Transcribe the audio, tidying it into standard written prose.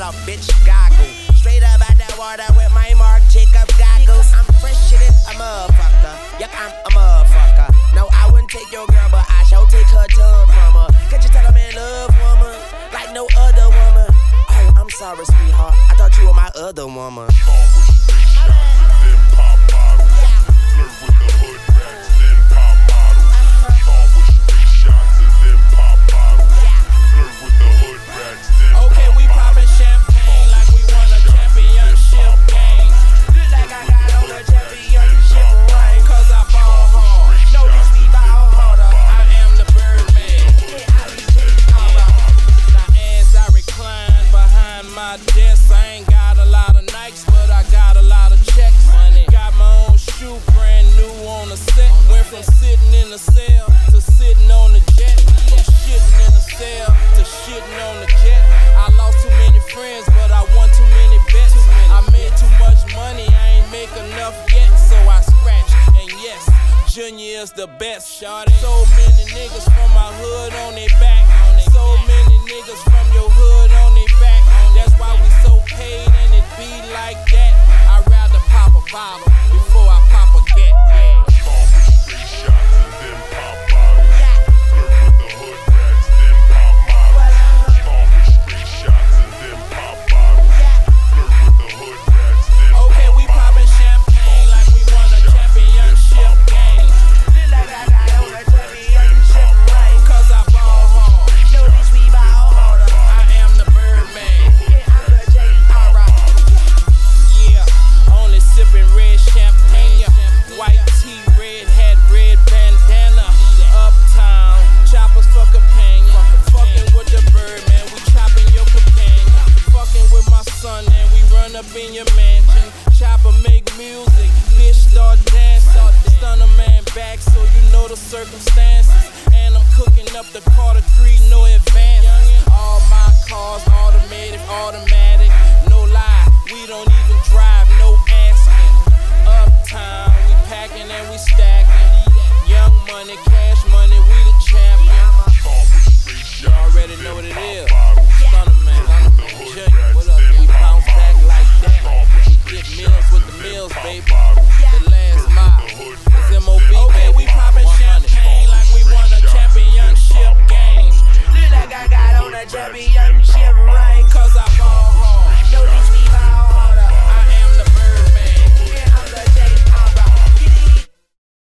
off, bitch, goggle. Straight up out that water with my Marc Jacob goggles. I'm fresher than a motherfucker. Yup, I'm a motherfucker. No, I wouldn't take your girl, but I shall take her tongue from her. Could you tell I'm in love, woman? Like no other woman. Oh, I'm sorry, sweetheart. I thought you were my other woman. Start with straight shots and then pop bottles. Flirt with the hood rats, then pop models. Start with straight shots and then pop bottles. Flirt with the hood rats, then okay, we poppin' champagne like we won a championship game. Look like I got on a championship ring. Cause I ball hard. No, bitch, we ball harder. I am the Birdman. Now as I recline behind my desk, I ain't got a lot of Nikes, but I got a lot of checks. Money. Got my own shoe, brand new on the set. Went from sitting in the cell to sitting on the jet. From shitting in the cell to shitting on the jet. I lost too many friends, but I won too many bets. I made too much money, I ain't make enough yet, so I scratched. And yes, Junior is the best, shawty. So